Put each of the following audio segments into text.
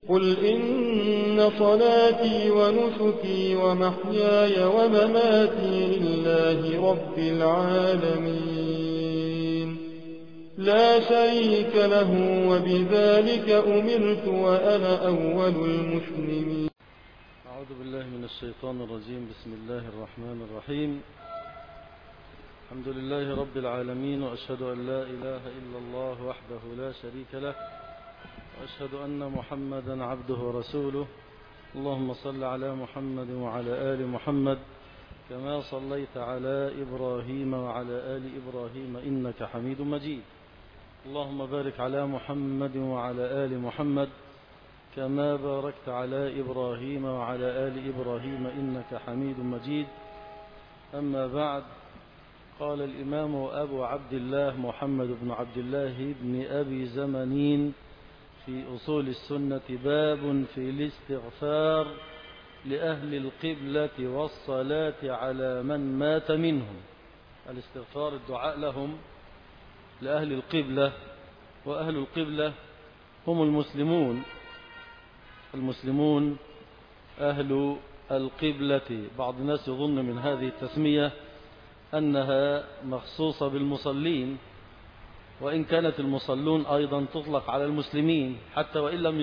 قل إن صلاتي ونسكي ومحياي ومماتي لله رب العالمين لا شريك له وبذلك أمرت وأنا أول المسلمين. أعوذ بالله من الشيطان الرجيم. بسم الله الرحمن الرحيم. الحمد لله رب العالمين، وأشهد أن لا إله إلا الله وحده لا شريك له، وأشهد أن محمدا عبده ورسوله. اللهم صل على محمد وعلى آل محمد كما صليت على إبراهيم وعلى آل إبراهيم إنك حميد مجيد. اللهم بارك على محمد وعلى آل محمد كما باركت على إبراهيم وعلى آل إبراهيم إنك حميد مجيد. أما بعد، قال الإمام أبو عبد الله محمد بن عبد الله بن أبي زمنين في أصول السنة: باب في الاستغفار لأهل القبلة والصلاة على من مات منهم. الاستغفار الدعاء لهم، لأهل القبلة، وأهل القبلة هم المسلمون أهل القبلة. بعض الناس يظن من هذه التسمية أنها مخصوصة بالمصلين، وإن كانت المصلون أيضا تطلق على المسلمين حتى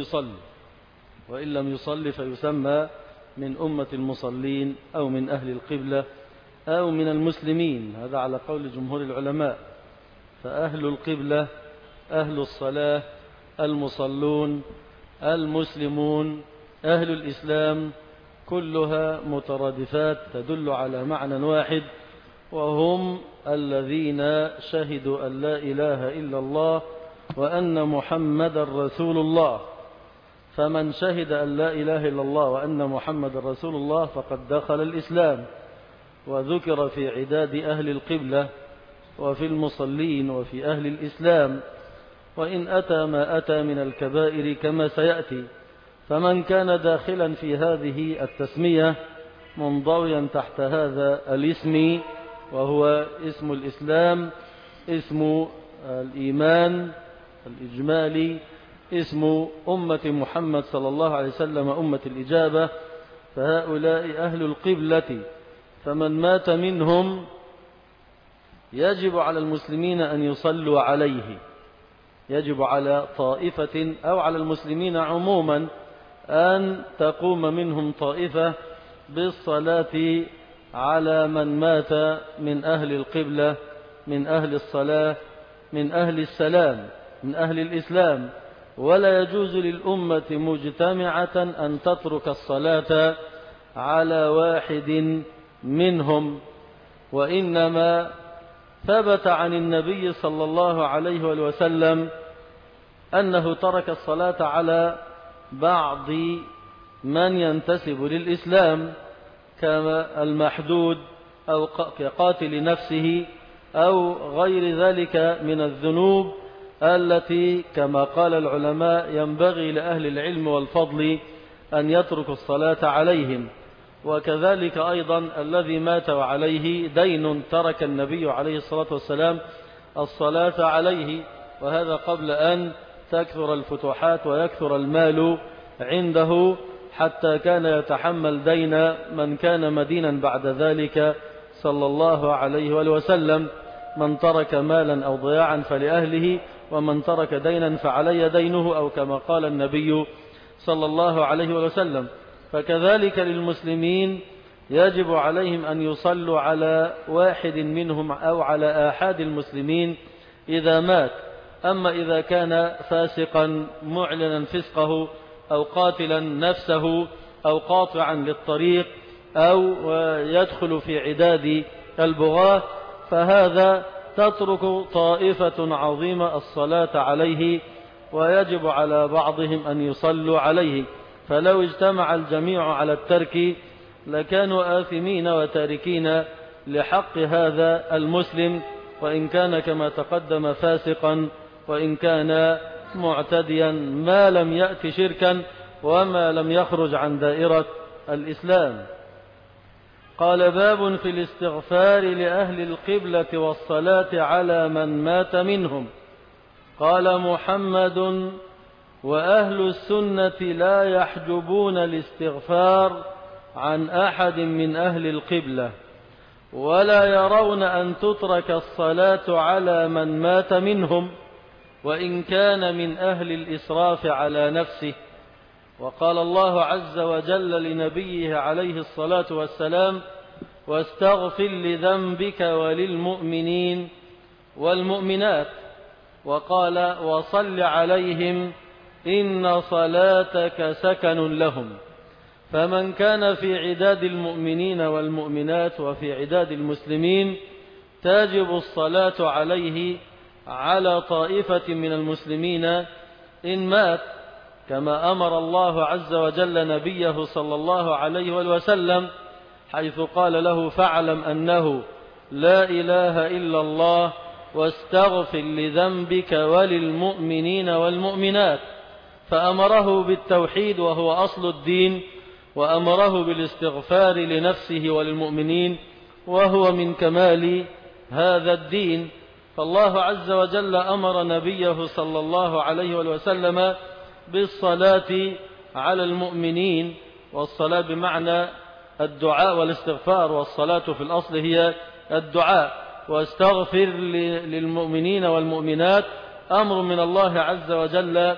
وإن لم يصلي فيسمى من أمة المصلين أو من أهل القبلة أو من المسلمين، هذا على قول جمهور العلماء. فأهل القبلة أهل الصلاة، المصلون، المسلمون، أهل الإسلام، كلها مترادفات تدل على معنى واحد، وهم الذين شهدوا أن لا إله إلا الله وأن محمد رسول الله. فمن شهد أن لا إله إلا الله وأن محمد رسول الله فقد دخل الإسلام. وذكر في عداد أهل القبلة وفي المصلين وفي أهل الإسلام، وإن أتى ما أتى من الكبائر كما سيأتي. فمن كان داخلا في هذه التسمية منضويا تحت هذا الاسم، وهو اسم الإسلام، اسم الإيمان الإجمالي، اسم أمة محمد صلى الله عليه وسلم أمة الإجابة، فهؤلاء أهل القبلة. فمن مات منهم يجب على المسلمين أن يصلوا عليه، يجب على طائفة أو على المسلمين عموما أن تقوم منهم طائفة بالصلاة على من مات من أهل القبلة، من أهل الصلاة، من أهل السلام، من أهل الإسلام. ولا يجوز للأمة مجتمعة أن تترك الصلاة على واحد منهم، وإنما ثبت عن النبي صلى الله عليه وسلم أنه ترك الصلاة على بعض من ينتسب للإسلام كما المحدود أو كقاتل نفسه أو غير ذلك من الذنوب التي كما قال العلماء ينبغي لأهل العلم والفضل أن يتركوا الصلاة عليهم. وكذلك أيضا الذي مات وعليه دين ترك النبي عليه الصلاة والسلام الصلاة عليه، وهذا قبل أن تكثر الفتوحات ويكثر المال عنده، حتى كان يتحمل دين من كان مدينا بعد ذلك صلى الله عليه وسلم: من ترك مالا أو ضياعا فلأهله، ومن ترك دينا فعلي دينه، أو كما قال النبي صلى الله عليه وسلم. فكذلك للمسلمين يجب عليهم أن يصلوا على واحد منهم أو على آحاد المسلمين إذا مات. أما إذا كان فاسقا معلنا فسقه أو قاتلا نفسه أو قاطعا للطريق أو يدخل في عداد البغاة، فهذا تترك طائفة عظيمة الصلاة عليه، ويجب على بعضهم أن يصلوا عليه. فلو اجتمع الجميع على الترك لكانوا آثمين وتاركين لحق هذا المسلم، وإن كان كما تقدم فاسقا، وإن كان معتديا، ما لم يأتي شركا وما لم يخرج عن دائرة الإسلام. قال: باب في الاستغفار لأهل القبلة والصلاة على من مات منهم. قال محمد: وأهل السنة لا يحجبون الاستغفار عن أحد من أهل القبلة، ولا يرون أن تترك الصلاة على من مات منهم وإن كان من أهل الإسراف على نفسه. وقال الله عز وجل لنبيه عليه الصلاة والسلام: واستغفر لذنبك وللمؤمنين والمؤمنات. وقال: وصل عليهم إن صلاتك سكن لهم. فمن كان في عداد المؤمنين والمؤمنات وفي عداد المسلمين تجب الصلاة عليه على طائفة من المسلمين إن مات، كما أمر الله عز وجل نبيه صلى الله عليه وسلم حيث قال له: فاعلم أنه لا إله إلا الله واستغفر لذنبك وللمؤمنين والمؤمنات. فأمره بالتوحيد وهو أصل الدين، وأمره بالاستغفار لنفسه وللمؤمنين وهو من كمال هذا الدين. فالله عز وجل أمر نبيه صلى الله عليه وسلم بالصلاة على المؤمنين، والصلاة بمعنى الدعاء والاستغفار، والصلاة في الأصل هي الدعاء. واستغفر للمؤمنين والمؤمنات أمر من الله عز وجل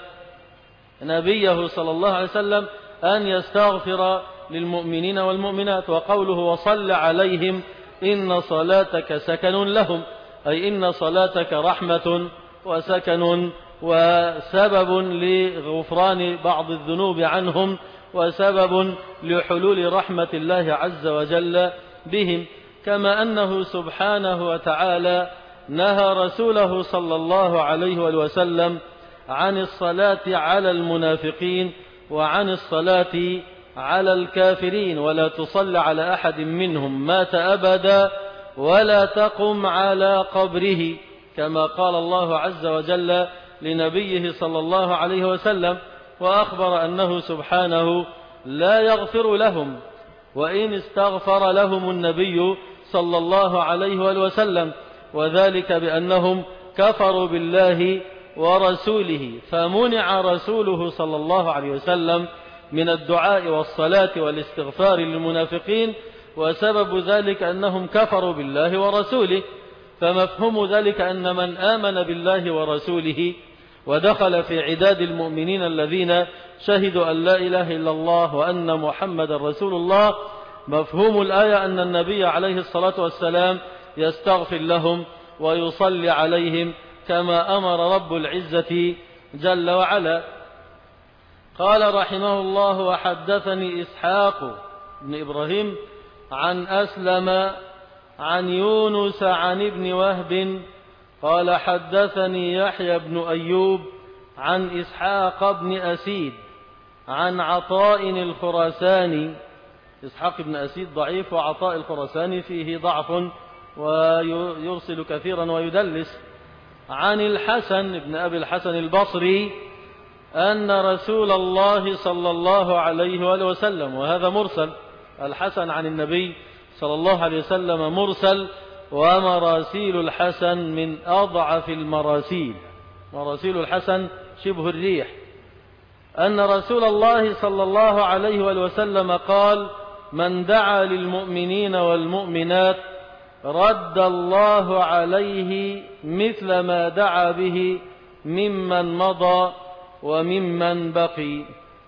نبيه صلى الله عليه وسلم أن يستغفر للمؤمنين والمؤمنات. وقوله: وصل عليهم إن صلاتك سكن لهم، أي إن صلاتك رحمة وسكن وسبب لغفران بعض الذنوب عنهم، وسبب لحلول رحمة الله عز وجل بهم. كما أنه سبحانه وتعالى نهى رسوله صلى الله عليه وسلم عن الصلاة على المنافقين وعن الصلاة على الكافرين: ولا تصل على أحد منهم مات أبدا ولا تقم على قبره، كما قال الله عز وجل لنبيه صلى الله عليه وسلم. وأخبر أنه سبحانه لا يغفر لهم وإن استغفر لهم النبي صلى الله عليه وسلم، وذلك بأنهم كفروا بالله ورسوله، فمنع رسوله صلى الله عليه وسلم من الدعاء والصلاة والاستغفار للمنافقين، وسبب ذلك أنهم كفروا بالله ورسوله. فمفهوم ذلك أن من آمن بالله ورسوله ودخل في عداد المؤمنين الذين شهدوا أن لا إله إلا الله وأن محمد رسول الله، مفهوم الآية أن النبي عليه الصلاة والسلام يستغفر لهم ويصلي عليهم كما أمر رب العزة جل وعلا. قال رحمه الله: وحدثني إسحاق بن إبراهيم عن أسلم عن يونس عن ابن وهب قال: حدثني يحيى بن أيوب عن إسحاق بن أسيد عن عطاء الخراساني. إسحاق بن أسيد ضعيف، وعطاء الخراساني فيه ضعف ويرسل كثيرا ويدلس. عن الحسن بن أبي الحسن البصري أن رسول الله صلى الله عليه وآله وسلم، وهذا مرسل، الحسن عن النبي صلى الله عليه وسلم مرسل، ومراسيل الحسن من أضعف المراسيل، مراسيل الحسن شبه الريح. أن رسول الله صلى الله عليه وآله وسلم قال: من دعا للمؤمنين والمؤمنات رد الله عليه مثل ما دعا به ممن مضى وممن بقي.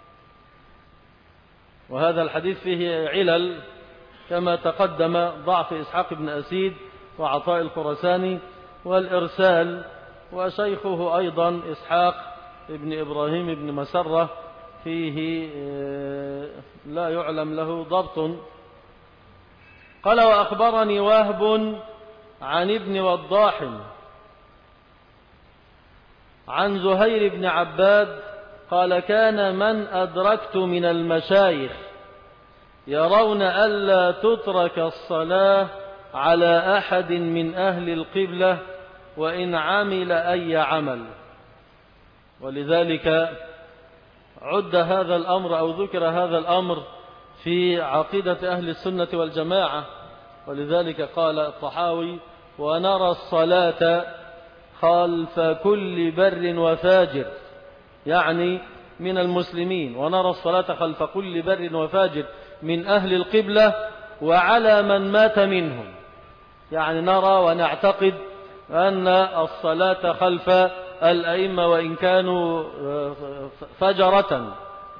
وهذا الحديث فيه علل كما تقدم: ضعف إسحاق بن أسيد وعطاء الخراساني والإرسال، وشيخه أيضا إسحاق بن إبراهيم بن مسرة فيه لا يعلم له ضبط. قال: وأخبرني وهب عن ابن وضاح عن زهير بن عباد قال: كان من أدركت من المشايخ يرون ألا تترك الصلاة على أحد من أهل القبلة وإن عمل أي عمل. ولذلك عد هذا الأمر أو ذكر هذا الأمر في عقيدة أهل السنة والجماعة. ولذلك قال الطحاوي: ونرى الصلاة خلف كل بر وفاجر يعني من المسلمين، ونرى الصلاة خلف كل بر وفاجر من أهل القبلة وعلى من مات منهم. يعني نرى ونعتقد أن الصلاة خلف الأئمة وإن كانوا فجرة،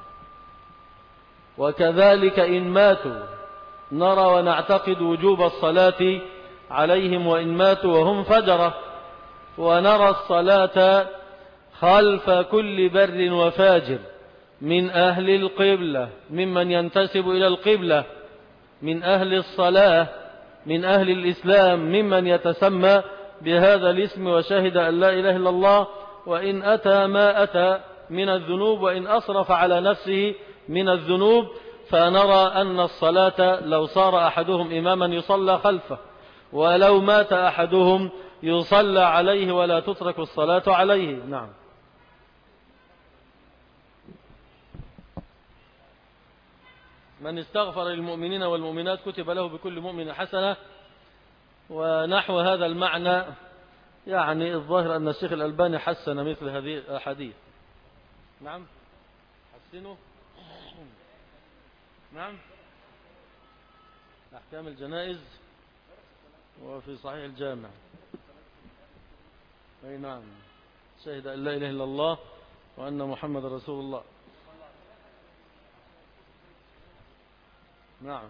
وكذلك إن ماتوا نرى ونعتقد وجوب الصلاة عليهم وإن ماتوا وهم فجرة. ونرى الصلاة خلف كل بر وفاجر من أهل القبلة ممن ينتسب إلى القبلة، من أهل الصلاة، من أهل الإسلام، ممن يتسمى بهذا الاسم وشهد أن لا إله إلا الله، وإن أتى ما أتى من الذنوب وإن أصرف على نفسه من الذنوب. فنرى أن الصلاة لو صار أحدهم إماما يصلى خلفه، ولو مات أحدهم يصلى عليه ولا تترك الصلاة عليه. نعم. من استغفر للمؤمنين والمؤمنات كتب له بكل مؤمن حسنة، ونحو هذا المعنى. يعني الظاهر أن الشيخ الألباني حسن مثل هذه الأحاديث. نعم، حسنه. نعم، أحكام الجنائز وفي صحيح الجامع. أي نعم، شهد أن لا إله إلا الله وأن محمد رسول الله. نعم.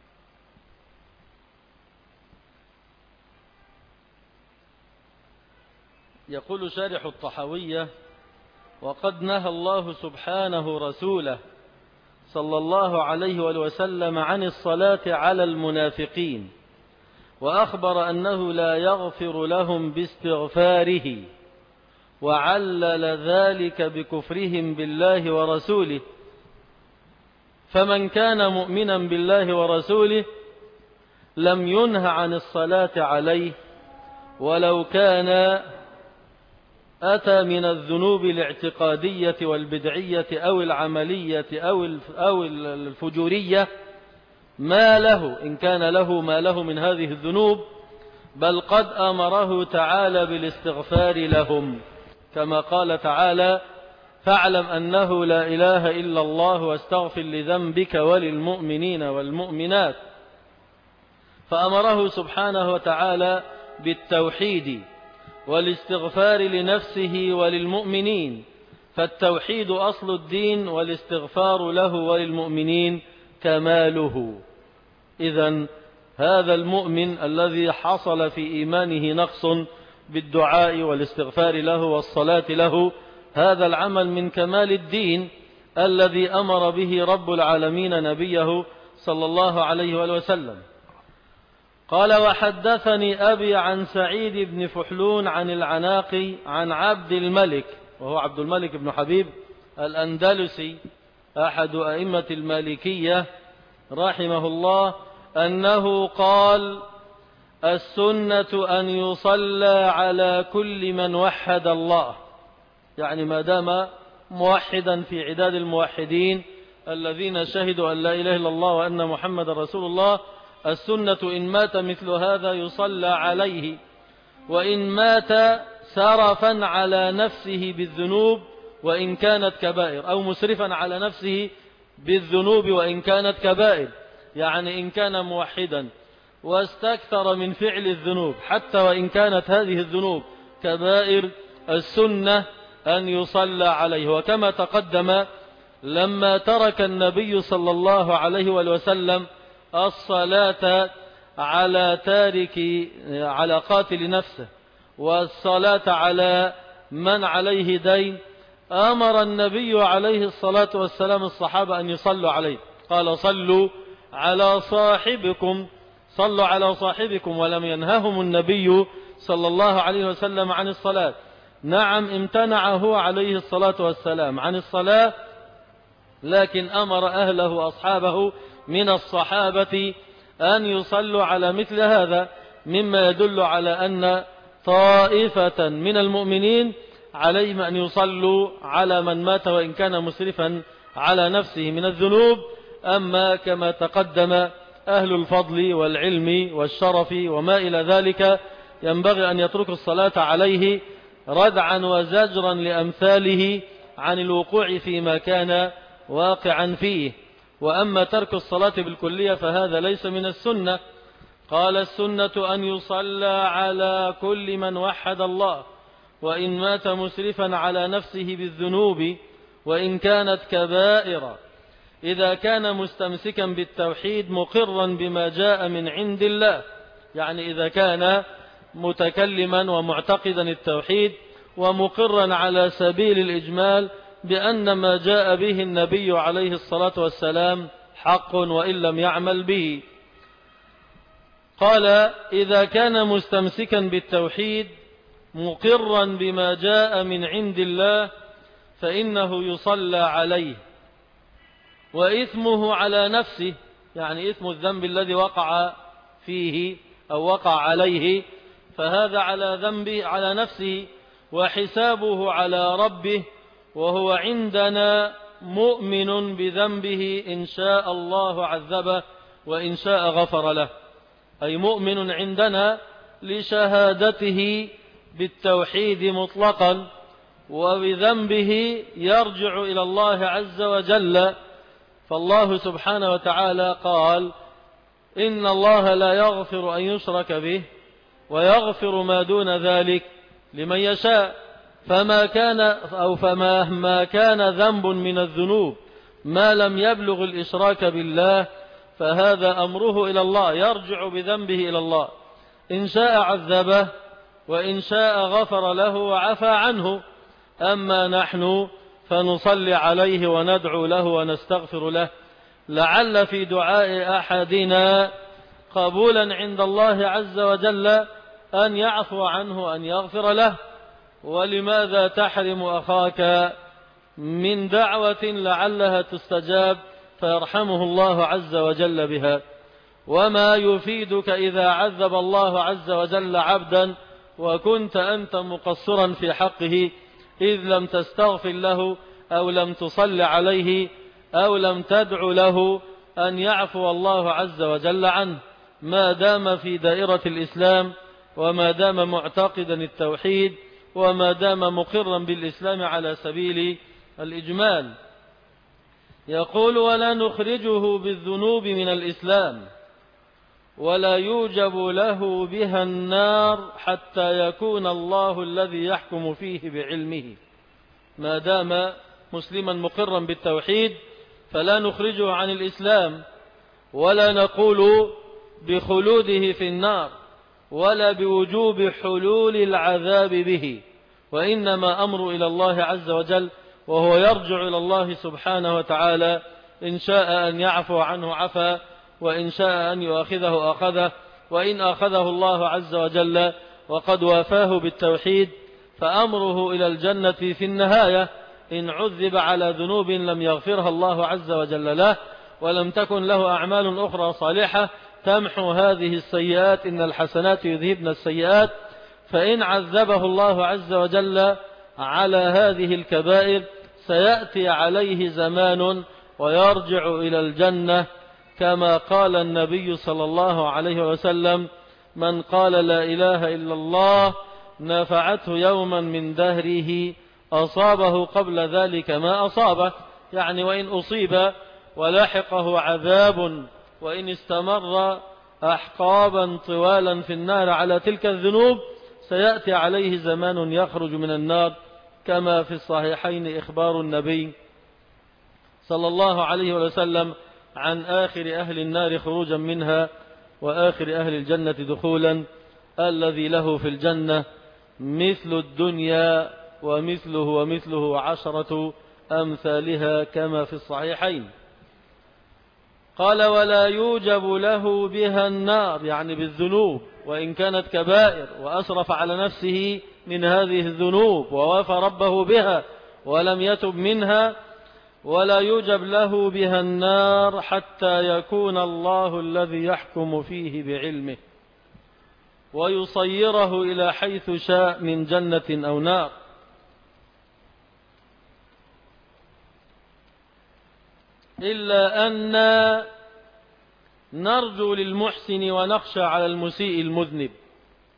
يقول شارح الطحاوية: وقد نهى الله سبحانه رسوله صلى الله عليه وسلم عن الصلاة على المنافقين، وأخبر أنه لا يغفر لهم باستغفاره، وعلل ذلك بكفرهم بالله ورسوله. فمن كان مؤمنا بالله ورسوله لم ينه عن الصلاة عليه، ولو كان أتى من الذنوب الاعتقادية والبدعية أو العملية أو الفجورية ما له، إن كان له ما له من هذه الذنوب، بل قد أمره تعالى بالاستغفار لهم، كما قال تعالى: فاعلم أنه لا إله إلا الله واستغفر لذنبك وللمؤمنين والمؤمنات. فأمره سبحانه وتعالى بالتوحيد والاستغفار لنفسه وللمؤمنين، فالتوحيد أصل الدين والاستغفار له وللمؤمنين كماله. إذن هذا المؤمن الذي حصل في إيمانه نقص بالدعاء والاستغفار له والصلاة له، هذا العمل من كمال الدين الذي أمر به رب العالمين نبيه صلى الله عليه وسلم. قال: وحدثني أبي عن سعيد بن فحلون عن العناقي عن عبد الملك، وهو عبد الملك بن حبيب الأندلسي أحد أئمة المالكية رحمه الله، أنه قال: السنة أن يصلى على كل من وحد الله، يعني ما دام موحدا في عداد الموحدين الذين شهدوا أن لا إله إلا الله وأن محمد رسول الله، السنة إن مات مثل هذا يصلى عليه، وإن مات سرفا على نفسه بالذنوب وإن كانت كبائر، أو مسرفا على نفسه بالذنوب وإن كانت كبائر، يعني إن كان موحدا واستكثر من فعل الذنوب حتى وإن كانت هذه الذنوب كبائر، السنة أن يصلى عليه. وكما تقدم لما ترك النبي صلى الله عليه وسلم الصلاة على قاتل نفسه والصلاة على من عليه دين، أمر النبي عليه الصلاة والسلام الصحابة أن يصلوا عليه، قال: صلوا على صاحبكم، ولم ينههم النبي صلى الله عليه وسلم عن الصلاة. نعم، امتنعه عليه الصلاة والسلام عن الصلاة، لكن أمر أهله وأصحابه من الصحابة أن يصلوا على مثل هذا، مما يدل على أن طائفة من المؤمنين عليهم أن يصلوا على من مات وإن كان مسرفا على نفسه من الذنوب. أما كما تقدم أهل الفضل والعلم والشرف وما إلى ذلك ينبغي أن يتركوا الصلاة عليه ردعا وزجرا لأمثاله عن الوقوع فيما كان واقعا فيه. وأما ترك الصلاة بالكلية فهذا ليس من السنة. قال السنة أن يصلى على كل من وحد الله، وإن مات مسرفا على نفسه بالذنوب وإن كانت كبائر، إذا كان مستمسكا بالتوحيد مقرا بما جاء من عند الله، يعني إذا كان متكلما ومعتقدا التوحيد ومقرا على سبيل الإجمال بأن ما جاء به النبي عليه الصلاة والسلام حق وإن لم يعمل به. قال إذا كان مستمسكا بالتوحيد مقرا بما جاء من عند الله فإنه يصلى عليه، وإثمه على نفسه، يعني إثم الذنب الذي وقع فيه أو وقع عليه فهذا على ذنبه على نفسه، وحسابه على ربه، وهو عندنا مؤمن بذنبه إن شاء الله عذبه وإن شاء غفر له، أي مؤمن عندنا لشهادته بالتوحيد مطلقا وبذنبه يرجع إلى الله عز وجل. فالله سبحانه وتعالى قال إن الله لا يغفر أن يشرك به ويغفر ما دون ذلك لمن يشاء، فما كان ذنب من الذنوب ما لم يبلغ الإشراك بالله فهذا أمره إلى الله، يرجع بذنبه إلى الله، إن شاء عذبه وإن شاء غفر له وعفى عنه. أما نحن فنصلي عليه وندعو له ونستغفر له، لعل في دعاء أحدنا قبولا عند الله عز وجل أن يعفو عنه أن يغفر له. ولماذا تحرم أخاك من دعوة لعلها تستجاب فيرحمه الله عز وجل بها؟ وما يفيدك إذا عذب الله عز وجل عبدا وكنت أنت مقصرا في حقه إذ لم تستغفر له أو لم تصل عليه أو لم تدع له أن يعفو الله عز وجل عنه، ما دام في دائرة الإسلام وما دام معتقدا التوحيد وما دام مقرا بالإسلام على سبيل الإجمال. يقول ولا نخرجه بالذنوب من الإسلام ولا يوجب له بها النار حتى يكون الله الذي يحكم فيه بعلمه. ما دام مسلما مقرا بالتوحيد فلا نخرجه عن الإسلام ولا نقول بخلوده في النار ولا بوجوب حلول العذاب به، وإنما أمر إلى الله عز وجل، وهو يرجع إلى الله سبحانه وتعالى، إن شاء أن يعفو عنه عفا وإن شاء أن يؤاخذه أخذه، وإن أخذه الله عز وجل وقد وافاه بالتوحيد فأمره إلى الجنة في النهاية إن عذب على ذنوب لم يغفرها الله عز وجل له ولم تكن له أعمال أخرى صالحة تمحو هذه السيئات، إن الحسنات يذهبن السيئات. فإن عذبه الله عز وجل على هذه الكبائر سيأتي عليه زمان ويرجع إلى الجنة، كما قال النبي صلى الله عليه وسلم من قال لا إله إلا الله نفعته يوما من دهره أصابه قبل ذلك ما أصابه، يعني وإن أصيب ولحقه عذاب وإن استمر أحقابا طوالا في النار على تلك الذنوب سيأتي عليه زمان يخرج من النار، كما في الصحيحين إخبار النبي صلى الله عليه وسلم عن آخر أهل النار خروجا منها وآخر أهل الجنة دخولا، الذي له في الجنة مثل الدنيا ومثله 10 أمثالها كما في الصحيحين. قال ولا يوجب له بها النار، يعني بالذنوب وإن كانت كبائر وأسرف على نفسه من هذه الذنوب ووافى ربه بها ولم يتب منها، ولا يوجب له بها النار حتى يكون الله الذي يحكم فيه بعلمه ويصيره إلى حيث شاء من جنة أو نار. إلا أن نرجو للمحسن ونخشى على المسيء المذنب،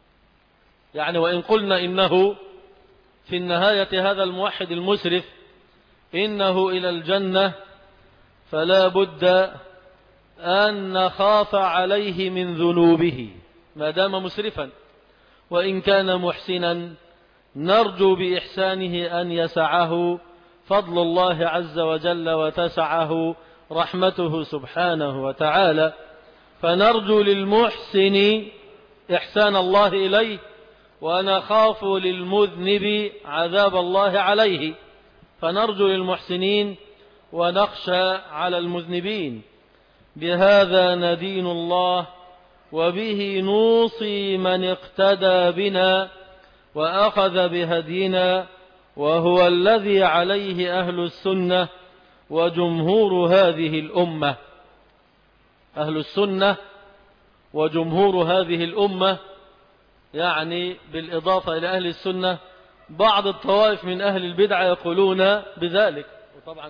يعني وإن قلنا إنه في النهاية هذا الموحد المسرف إنه إلى الجنة فلا بد أن نخاف عليه من ذنوبه ما دام مسرفا، وإن كان محسنا نرجو بإحسانه أن يسعه فضل الله عز وجل وتسعه رحمته سبحانه وتعالى، فنرجو للمحسن إحسان الله إليه ونخاف للمذنب عذاب الله عليه، فنرجو للمحسنين ونخشى على المذنبين. بهذا ندين الله وبه نوصي من اقتدى بنا وأخذ بهدينا، وهو الذي عليه أهل السنة وجمهور هذه الأمة. أهل السنة وجمهور هذه الأمة يعني بالإضافة إلى أهل السنة بعض الطوائف من أهل البدع يقولون بذلك، وطبعا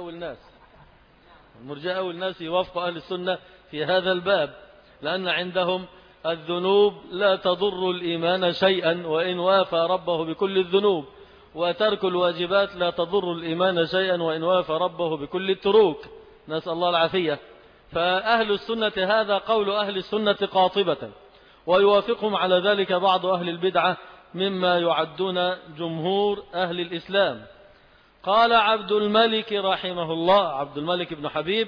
المرجئة أول الناس يوافق أهل السنة في هذا الباب، لأن عندهم الذنوب لا تضر الإيمان شيئا وإن وافى ربه بكل الذنوب، وترك الواجبات لا تضر الإيمان شيئا وإن وافى ربه بكل التروك، نسأل الله العافية. فأهل السنة هذا قول أهل السنة قاطبة، ويوافقهم على ذلك بعض أهل البدعة مما يعدون جمهور أهل الإسلام. قال عبد الملك رحمه الله، عبد الملك بن حبيب: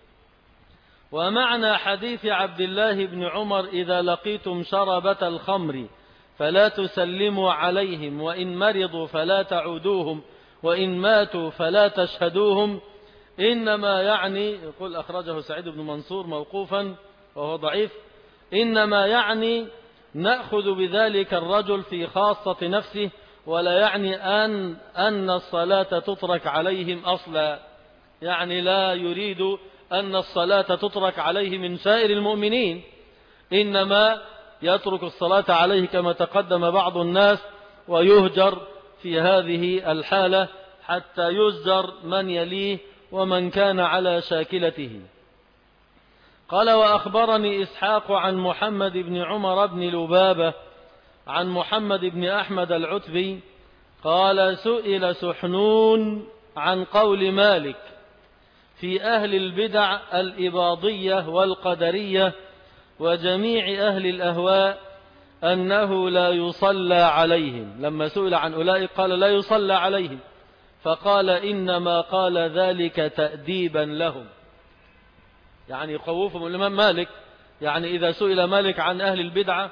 ومعنى حديث عبد الله بن عمر إذا لقيتم شربة الخمر فلا تسلموا عليهم، وإن مرضوا فلا تعودوهم، وإن ماتوا فلا تشهدوهم، إنما يعني، يقول أخرجه سعيد بن منصور موقوفا وهو ضعيف، إنما يعني نأخذ بذلك الرجل في خاصة نفسه، ولا يعني أن الصلاة تترك عليهم أصلا، يعني لا يريد أن الصلاة تترك عليه من سائر المؤمنين، إنما يترك الصلاة عليه كما تقدم بعض الناس ويهجر في هذه الحالة حتى يزجر من يليه ومن كان على شاكلته. قال: وأخبرني إسحاق عن محمد بن عمر بن لبابة عن محمد بن أحمد العتبي قال: سئل سحنون عن قول مالك في أهل البدع الإباضية والقدرية وجميع أهل الأهواء أنه لا يصلى عليهم. لما سئل عن أولئك قال لا يصلى عليهم، فقال: إنما قال ذلك تأديبا لهم، يعني يخوفهم الإمام مالك. يعني إذا سئل مالك عن أهل البدعة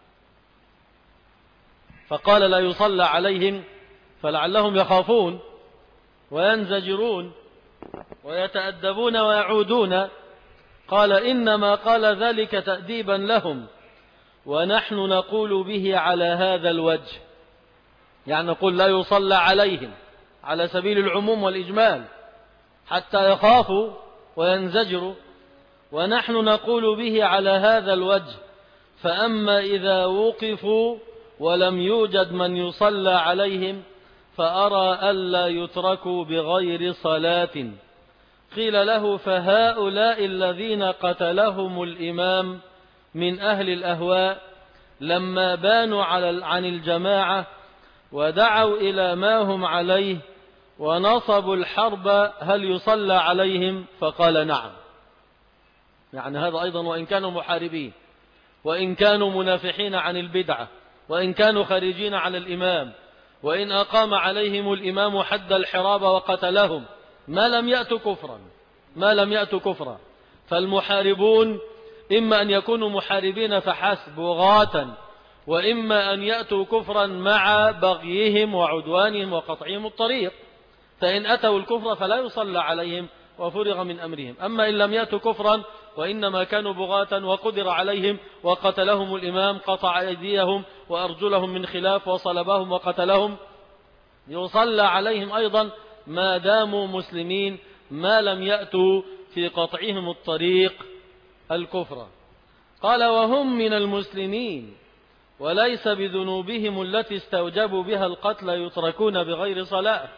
فقال لا يصلى عليهم فلعلهم يخافون وينزجرون ويتأدبون ويعودون، قال: إنما قال ذلك تأديبا لهم، ونحن نقول به على هذا الوجه، يعني نقول لا يصلى عليهم على سبيل العموم والإجمال حتى يخافوا وينزجروا، ونحن نقول به على هذا الوجه. فأما إذا وقفوا ولم يوجد من يصلى عليهم فأرى ألا يتركوا بغير صلاة. قيل له: فهؤلاء الذين قتلهم الإمام من أهل الأهواء لما بانوا عن الجماعة ودعوا إلى ما هم عليه ونصبوا الحرب هل يصلى عليهم؟ فقال: نعم. يعني هذا أيضا وإن كانوا محاربين، وإن كانوا منافحين عن البدعة، وإن كانوا خارجين على الإمام، وإن أقام عليهم الإمام حد الحراب وقتلهم ما لم يأتوا كفرا. فالمحاربون إما أن يكونوا محاربين فحسب بغاة، وإما أن يأتوا كفرا مع بغيهم وعدوانهم وقطعهم الطريق، فإن أتوا الكفر فلا يصلى عليهم وفرغ من أمرهم. أما إن لم يأتوا كفرا وإنما كانوا بغاة وقدر عليهم وقتلهم الإمام، قطع أيديهم وأرجلهم من خلاف وصلبهم وقتلهم، يصلى عليهم أيضا ما داموا مسلمين ما لم يأتوا في قطعهم الطريق الكفر. قال: وهم من المسلمين وليس بذنوبهم التي استوجبوا بها القتل يتركون بغير صلاة.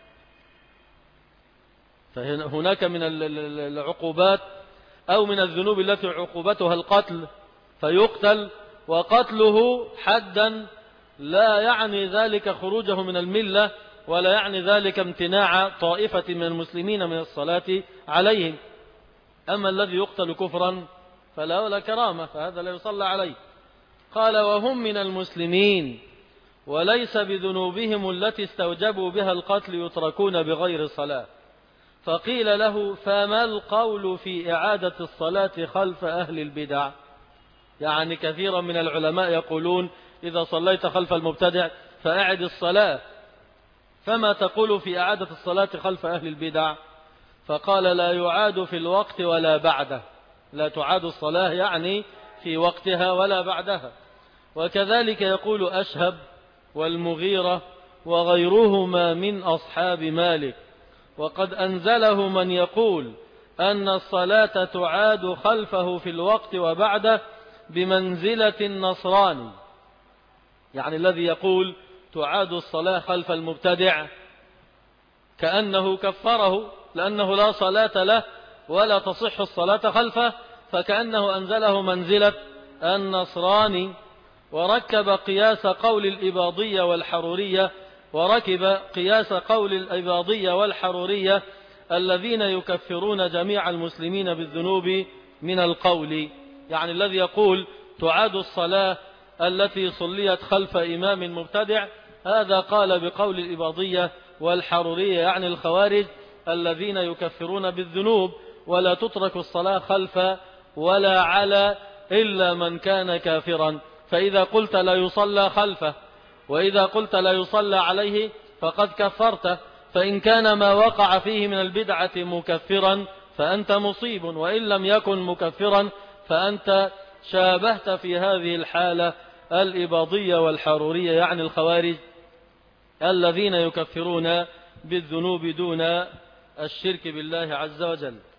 فهناك من العقوبات أو من الذنوب التي عقوبتها القتل فيقتل، وقتله حدا لا يعني ذلك خروجه من الملة، ولا يعني ذلك امتناع طائفة من المسلمين من الصلاة عليهم. أما الذي يقتل كفرا فلا ولا كرامة، فهذا لا يصلى عليه. قال وهم من المسلمين وليس بذنوبهم التي استوجبوا بها القتل يتركون بغير صلاة. فقيل له فما القول في إعادة الصلاة خلف أهل البدع؟ يعني كثيرا من العلماء يقولون إذا صليت خلف المبتدع فأعد الصلاة، فما تقول في إعادة الصلاة خلف أهل البدع؟ فقال لا يعاد في الوقت ولا بعده، لا تعاد الصلاة يعني في وقتها ولا بعدها. وكذلك يقول أشهب والمغيرة وغيرهما من أصحاب مالك، وقد أنزله من يقول أن الصلاة تعاد خلفه في الوقت وبعده بمنزلة النصراني. يعني الذي يقول تعاد الصلاة خلف المبتدع كأنه كفره، لأنه لا صلاة له ولا تصح الصلاة خلفه، فكأنه أنزله منزلة النصراني. وركب قياس قول الإباضية والحرورية الذين يكفرون جميع المسلمين بالذنوب من القول. يعني الذي يقول تعاد الصلاة التي صليت خلف إمام مبتدع، هذا قال بقول الإباضية والحرورية، يعني الخوارج الذين يكفرون بالذنوب، ولا تترك الصلاة خلف ولا على إلا من كان كافرا. فإذا قلت لا يصلى خلفه وإذا قلت لا يصلى عليه فقد كفرته، فإن كان ما وقع فيه من البدعة مكفرا فأنت مصيب، وإن لم يكن مكفرا فأنت شابهت في هذه الحالة الإباضية والحرورية، يعني الخوارج الذين يكفرون بالذنوب دون الشرك بالله عز وجل.